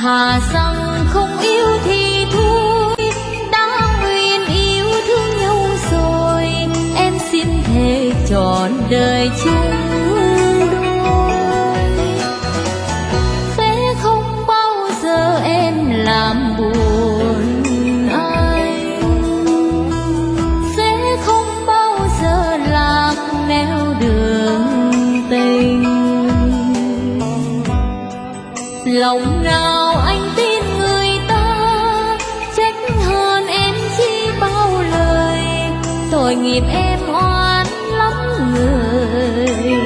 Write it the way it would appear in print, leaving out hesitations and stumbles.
Thà rằng không yêu thì thôi, đã nguyện yêu thương nhau rồi, em xin thề trọn đời chung đôi. Sẽ không bao giờ em làm buồn anh, sẽ không bao giờ lạc nẻo đường tình. Lòng nào anh tin người ta, trách hơn em chi bao lời, tội nghiệp em oan lắm người.